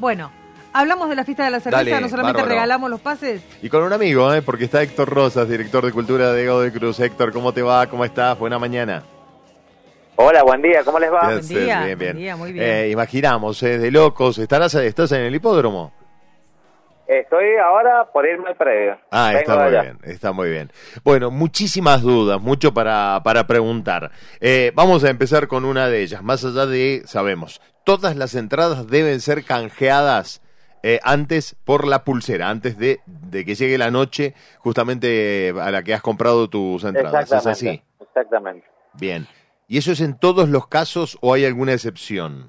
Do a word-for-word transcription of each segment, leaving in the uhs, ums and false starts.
Bueno, hablamos de la fiesta de la cerveza, Dale, no solamente bárbaro. regalamos los pases. Y con un amigo, ¿eh? Porque está Héctor Rosas, director de Cultura de Godoy Cruz. Héctor, ¿cómo te va? ¿Cómo estás? Buena mañana. Hola, buen día, ¿cómo les va? ¿Qué Buen haces? día, Bien, bien. buen día, muy bien. Eh, imaginamos, ¿eh? De locos. ¿Estarás, ¿Estás en el hipódromo? Estoy ahora por irme al predio. Ah, Vengo está de muy allá. bien, está muy bien. Bueno, muchísimas dudas, mucho para, para preguntar. Eh, vamos a empezar con una de ellas. Más allá de, sabemos, todas las entradas deben ser canjeadas eh, antes por la pulsera, antes de, de que llegue la noche justamente eh, a la que has comprado tus entradas. ¿Es así? Exactamente, exactamente. Bien. ¿Y eso es en todos los casos o hay alguna excepción?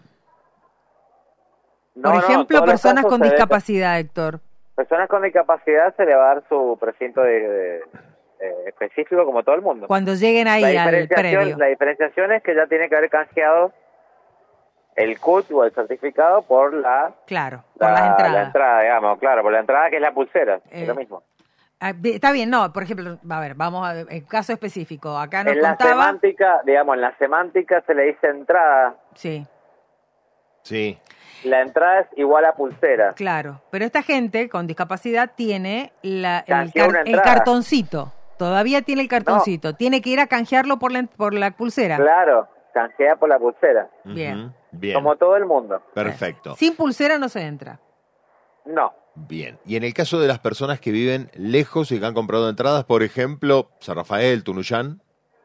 No, Por no, ejemplo, todos los personas casos con se debe- discapacidad, Héctor. Personas con discapacidad se le va a dar su precinto de, de- eh, específico como todo el mundo. Cuando lleguen ahí la, al diferenciación, predio. la diferenciación es que ya tiene que haber canjeado el C U T o el certificado por la, Claro, por la, las entradas. la entrada, digamos, claro, por la entrada que es la pulsera, Eh, es lo mismo. Ah, bi- Está bien, no, por ejemplo, a ver, vamos a ver, el caso específico. Acá nos En la contaba. semántica, digamos, en la semántica se le dice entrada. Sí, Sí. La entrada es igual a pulsera. claro. Pero esta gente con discapacidad tiene la, el, Canjeó una car- el entrada. cartoncito. Todavía tiene el cartoncito. Tiene que ir a canjearlo por la, por la pulsera. Claro, canjea por la pulsera. Bien. Ujú. Bien. Como todo el mundo. Perfecto. Sin pulsera no se entra. No. Bien. Y en el caso de las personas que viven lejos y que han comprado entradas, por ejemplo, San Rafael, Tunuyán.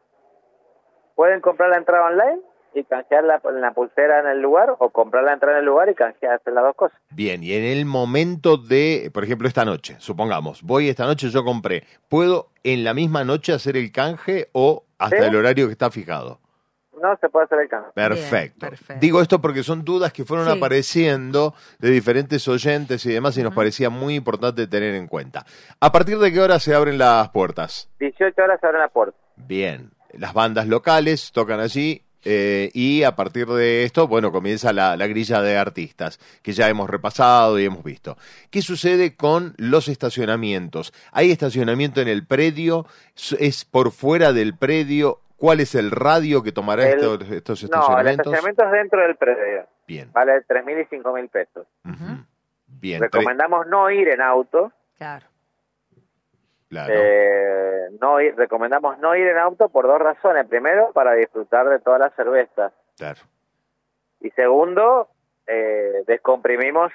Pueden comprar la entrada online y canjear la, la pulsera en el lugar, o comprar la entrada en el lugar y canjear, hacer las dos cosas. Bien, y en el momento de, por ejemplo, esta noche, supongamos, voy esta noche, yo compré, ¿puedo en la misma noche hacer el canje o hasta ¿Sí? el horario que está fijado? No se puede hacer el canje. Perfecto. Bien, perfecto. Digo esto porque son dudas que fueron Sí. apareciendo de diferentes oyentes y demás y nos parecía muy importante tener en cuenta. ¿A partir de qué hora se abren las puertas? dieciocho horas se abre la puerta. Bien, las bandas locales tocan allí eh, y a partir de esto, bueno, comienza la, la grilla de artistas que ya hemos repasado y hemos visto. ¿Qué sucede con los estacionamientos? ¿Hay estacionamiento en el predio? ¿Es por fuera del predio? ¿Cuál es el radio que tomará El- estos, estos No, el estacionamientos? estacionamiento es dentro del predio. Bien. Vale tres mil y cinco mil pesos. Ujú. Bien, Recomendamos no ir en auto. Claro. claro. Eh, no ir, recomendamos no ir en auto por dos razones. Primero, para disfrutar de toda la cerveza. Claro. Y segundo, eh, descomprimimos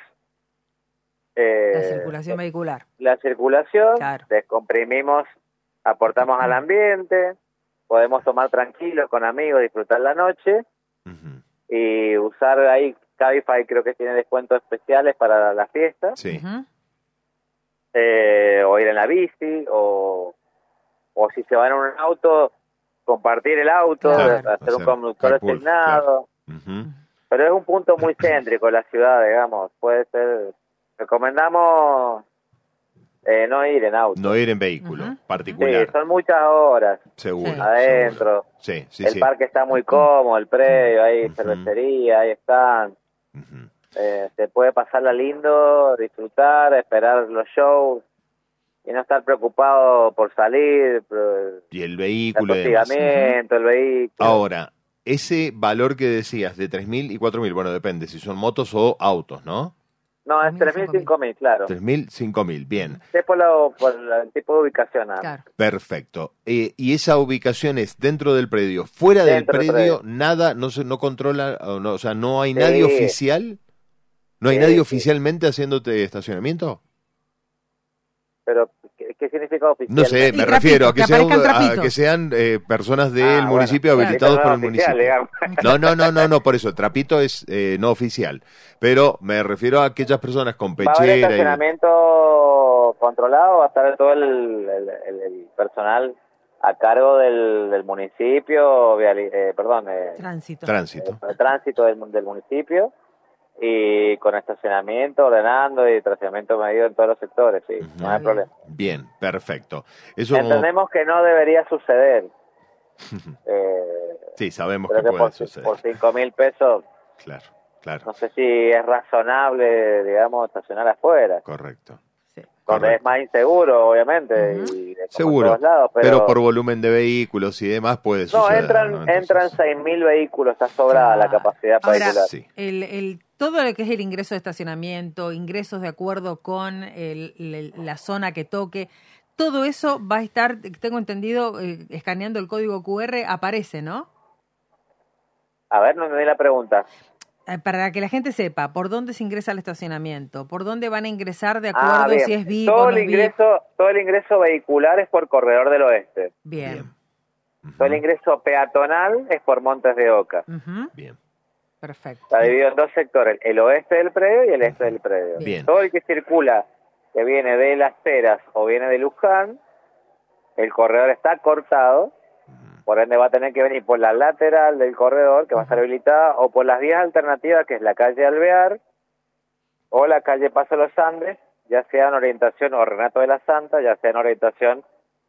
eh, La circulación vehicular. la circulación, Claro. descomprimimos, aportamos al ambiente, podemos tomar tranquilos con amigos, disfrutar la noche Ujú. y usar ahí, Cabify creo que tiene descuentos especiales para la fiesta, Sí. Ujú. eh, o ir en la bici, o, o si se va en un auto, compartir el auto, Claro. hacer un Hacer conductor carpool, asignado. Ujú. Pero es un punto muy céntrico la ciudad, digamos. Puede ser. Recomendamos eh, no ir en auto. No ir en vehículo Ujú. Sí, particular, son muchas horas seguro. Sí. adentro. seguro. Sí, sí, el sí. parque está muy cómodo, el predio, hay Ujú. cervecería, ahí están. Ujú. Eh, se puede pasarla lindo, disfrutar, esperar los shows y no estar preocupado por salir, por Y el el vehículo y demás. hostigamiento, el vehículo. Ahora, ese valor que decías de tres mil y cuatro mil, bueno, depende si son motos o autos, ¿no? No, es tres tres mil, mil, cinco mil, claro. tres mil, cinco mil, bien, Es por, lo- por la- el tipo de ubicación. nada más. Claro. perfecto. Eh, y esa ubicación es dentro del predio, fuera del Dentro del predio, predio. nada, no se no controla, o, no, o sea, no hay Sí. nadie oficial, no hay Sí, nadie sí. oficialmente haciéndote estacionamiento. Pero, ¿qué, qué signifa oficial? No sé, Y me trapitos, refiero a que, que sean, aparezcan a trapitos. que sean eh, personas del Ah, bueno. municipio Claro. habilitados Eso por no el es oficial, municipio. digamos. No, no, no, no, no, por eso, trapito es eh, no oficial. Pero me refiero a aquellas personas con Va a haber pechera y... estacionamiento controlado, va a estar todo el, el, el- el personal a cargo del, del municipio, viali- eh, perdón, eh, Tránsito. Tránsito. el tránsito del, del municipio, y con estacionamiento, ordenando y estacionamiento medido en todos los sectores, sí, no hay Bien. problema. Bien, perfecto. Eso como- Entendemos que no debería suceder, eh, Sí, sabemos pero que que puede por, suceder. por cinco mil pesos, Claro, claro, no sé si es razonable, digamos, estacionar afuera. correcto. Sí. donde Correcto. es más inseguro, obviamente, Uh-huh. y de como Seguro, en todos lados, pero... pero, por volumen de vehículos y demás puede no, suceder. entran, ¿no? Entonces, entran seis mil vehículos, está sobrada la Claro. capacidad Ahora, vehicular. Sí. el, el, todo lo que es el ingreso de estacionamiento, ingresos de acuerdo con el, el- la zona que toque, todo eso va a estar, tengo entendido, eh, escaneando el código Q R, aparece, ¿no? A ver, no me di la pregunta. Eh, Para que la gente sepa por dónde se ingresa al estacionamiento, por dónde van a ingresar de Ah, acuerdo bien. si es V I P todo o el no es V I P. ingreso, todo el ingreso vehicular es por Corredor del Oeste. Bien. Bien. Ujú. Todo el ingreso peatonal es por Montes de Oca. Ujú. Bien. Perfecto. Está dividido en dos sectores, el oeste del predio y el este del predio. Bien. Todo el que circula, que viene de Las Heras o viene de Luján, el corredor está cortado, por ende va a tener que venir por la lateral del corredor, que va a estar habilitada, o por las vías alternativas, que es la calle Alvear o la calle Paso Los Andes, ya sea en orientación, o Renato de la Santa, ya sea en orientación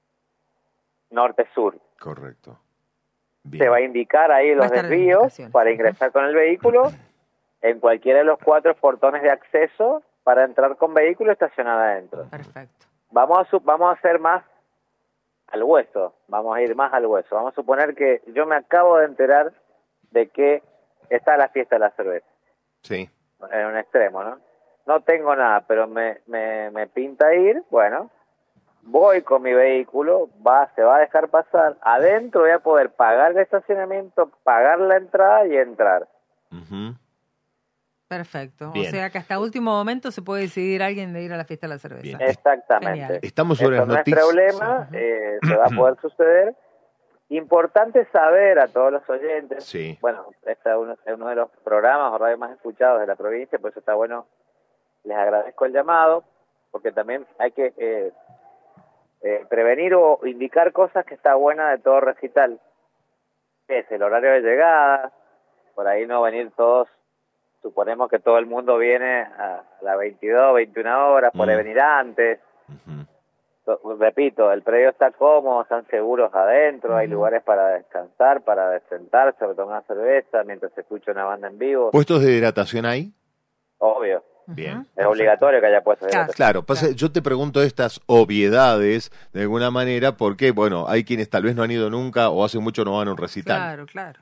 norte-sur. Correcto. Bien. Se va a indicar ahí Va a los estar en las desvíos indicaciones. para ingresar con el vehículo en cualquiera de los cuatro portones de acceso para entrar con vehículo estacionado adentro. Perfecto. Vamos a, su- vamos a hacer más al hueso, vamos a ir más al hueso. Vamos a suponer que yo me acabo de enterar de que está la fiesta de la cerveza, Sí. en un extremo, ¿no? No tengo nada, pero me, me, me pinta ir, bueno, voy con mi vehículo, va, se va a dejar pasar, adentro voy a poder pagar el estacionamiento, pagar la entrada y entrar. Ujú. Perfecto. Bien. O sea que hasta último momento se puede decidir alguien de ir a la fiesta de la cerveza. Bien. Exactamente. Genial. Estamos sobre Eso las no noticias. es problema, Sí. eh, se va a poder suceder. Importante saber a todos los oyentes, Sí. bueno, este es uno, es uno de los programas o radios más escuchados de la provincia, por eso está bueno, les agradezco el llamado, porque también hay que eh, eh, prevenir o indicar cosas que está buena de todo recital, que es el horario de llegada, por ahí no venir todos, suponemos que todo el mundo viene a las veintidós, veintiuna horas, por ahí Mm. venir antes. Ujú. Repito, el predio está cómodo, están seguros adentro, hay Ujú. lugares para descansar, para sentarse, para tomar una cerveza mientras se escucha una banda en vivo. ¿Puestos de hidratación ahí? Obvio, Ujú. Bien. es perfecto. obligatorio que haya puesto. Claro. Claro, pasa- Claro. yo te pregunto estas obviedades de alguna manera porque, bueno, hay quienes tal vez no han ido nunca o hace mucho no van a un recital. Claro, claro.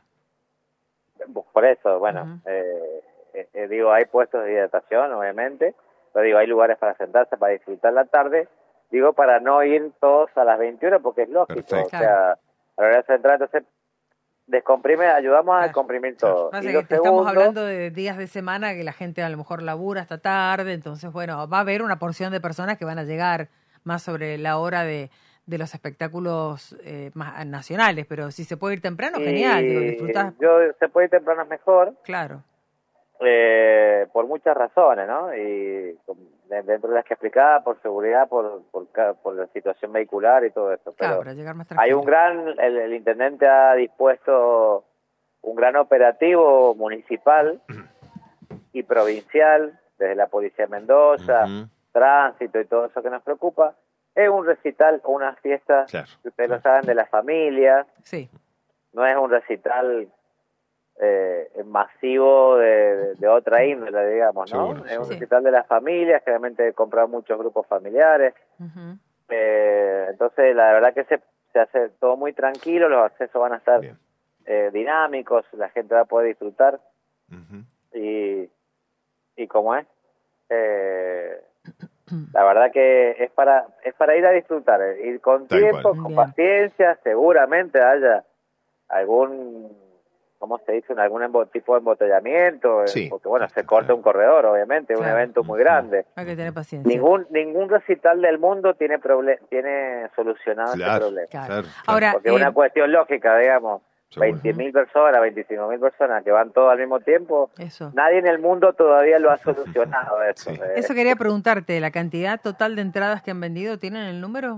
Por eso, bueno, Ujú. eh, eh, eh, digo, hay puestos de hidratación, obviamente, pero digo, hay lugares para sentarse, para disfrutar la tarde, digo, para no ir todos a las veintiuna, porque es lógico, Perfecto. o sea, a la hora de centrar, entonces, descomprime, ayudamos a Claro. descomprimir Claro. todo. Pasa Y que lo te estamos segundo, hablando de días de semana que la gente a lo mejor labura hasta tarde, entonces, bueno, va a haber una porción de personas que van a llegar más sobre la hora de, de los espectáculos eh, más nacionales, pero si se puede ir temprano, y genial, digo, disfrutás, yo, se puede ir temprano es mejor, claro. eh, por muchas razones, ¿no? Y con- de- dentro de las que explicaba, por seguridad, por, por, ca- por la situación vehicular y todo eso. Claro, Pero para llegar más hay tranquilo. un gran, el, el intendente ha dispuesto un gran operativo municipal y provincial, desde la Policía de Mendoza, Ujú. tránsito y todo eso que nos preocupa. Es un recital o una fiesta, Claro, que ustedes lo claro. saben, de la familia, Sí, no es un recital eh, masivo de, de, de otra índole, digamos, ¿no? Seguro, es un sí. recital de las familias, generalmente compran muchos grupos familiares, ujú, eh, entonces la verdad que se, se hace todo muy tranquilo, los accesos van a estar Bien. eh, dinámicos, la gente va a poder disfrutar Ujú. y, y como es, eh, la verdad que es para es para ir a disfrutar, eh, ir con Tal tiempo, cual. con Bien. paciencia, seguramente haya algún, ¿cómo se dice? Algún embo- tipo de embotellamiento, eh, Sí, porque bueno, está se corta claro. un corredor, obviamente, es un Claro. evento muy Ujú. grande. hay que tener paciencia. Ningún ningún recital del mundo tiene proble tiene solucionado ese Claro, problema. Claro. claro, claro. Ahora, Porque es eh, una cuestión lógica, digamos, Seguro. veinte mil personas, veinticinco mil personas que van todos al mismo tiempo, eso. nadie en el mundo todavía lo ha solucionado eso. Sí. eh. Eso quería preguntarte, ¿la cantidad total de entradas que han vendido tienen el número?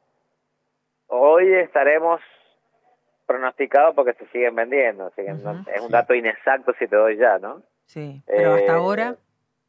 Hoy estaremos pronosticados porque se siguen vendiendo, así que no- Ujú. es un Sí. dato inexacto si te doy ya, ¿no? Sí, pero Eh, hasta ahora,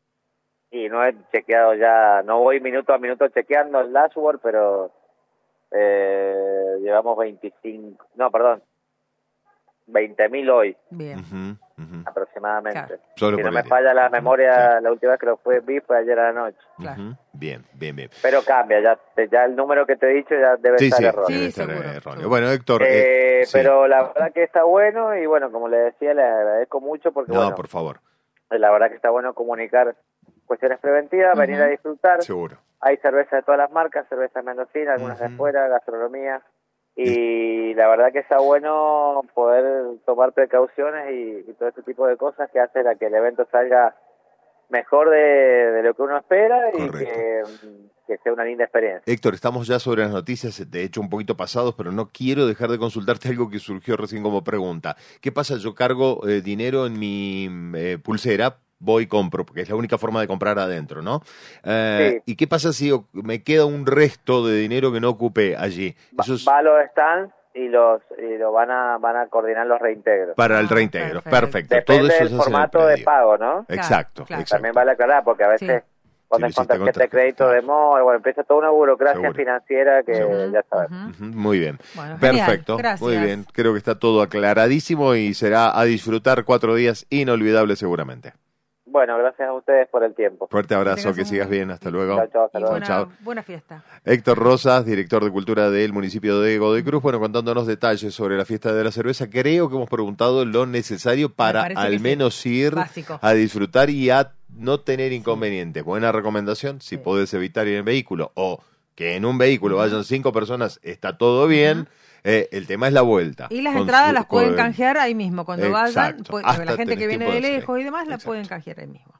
Y no he chequeado ya, no voy minuto a minuto chequeando el dashboard, pero eh, llevamos veinticinco, no, perdón, veinte mil hoy. Bien. Ujú, ujú. Aproximadamente. Claro. Solo Si por no el me día. falla la memoria, Claro. la última vez que lo fue, vi fue ayer a la noche. Claro. Ujú. Bien, bien, bien. Pero cambia, ya, ya el número que te he dicho ya debe Sí, estar sí, erróneo. debe Sí, estar seguro, erróneo. seguro. Bueno, Héctor, Eh, eh, sí. Pero la verdad que está bueno y bueno, como le decía, le agradezco mucho porque No, bueno, por favor, la verdad que está bueno comunicar cuestiones preventivas, Ujú. venir a disfrutar. seguro. Hay cerveza de todas las marcas, cerveza mendocina, algunas de Ujú. afuera, gastronomía. Y la verdad que está bueno poder tomar precauciones y, y todo ese tipo de cosas que hacen a que el evento salga mejor de, de lo que uno espera y Correcto. que, que sea una linda experiencia. Héctor, estamos ya sobre las noticias, de hecho un poquito pasados, pero no quiero dejar de consultarte algo que surgió recién como pregunta. ¿Qué pasa? Yo cargo eh, dinero en mi eh, pulsera, voy y compro, porque es la única forma de comprar adentro, ¿no? Eh, Sí. ¿Y qué pasa si o- me queda un resto de dinero que no ocupé allí? Va, Eso es va a los stands y los y lo van a van a coordinar los reintegros. para el Ah, reintegro. perfecto. Perfecto. Depende Todo eso del se hace en el formato de predio. pago, ¿no? Exacto, Claro, exacto. También vale aclarar porque a veces Sí. cuando Si es lo con hiciste con tarjeta de tarjeta, crédito claro. de móvil, bueno, empieza toda una burocracia Seguro. financiera que Seguro. ya sabes. Ujú. Ujú, muy bien. Bueno, genial. Perfecto. Gracias. Muy bien. Creo que está todo aclaradísimo y será a disfrutar cuatro días inolvidables seguramente. Bueno, gracias a ustedes por el tiempo. Fuerte abrazo, tengas que un- sigas bien. Hasta luego. Chao, chao, hasta Y luego. buena, Chao. buena fiesta. Héctor Rosas, director de Cultura del municipio de Godoy Cruz, bueno, contándonos detalles sobre la fiesta de la cerveza. Creo que hemos preguntado lo necesario para parece que al sí. menos ir Básico. a disfrutar y a no tener inconvenientes. Buena recomendación, si Sí. podés evitar ir en vehículo o que en un vehículo Ujú. vayan cinco personas, está todo bien. Ujú. Eh, el tema es la vuelta. Y las Con entradas su- las pueden con- canjear ahí mismo. Cuando vayan, Exacto. pues, Hasta la gente tenés que viene tiempo de de hacer. lejos y demás, la Exacto. pueden canjear ahí mismo.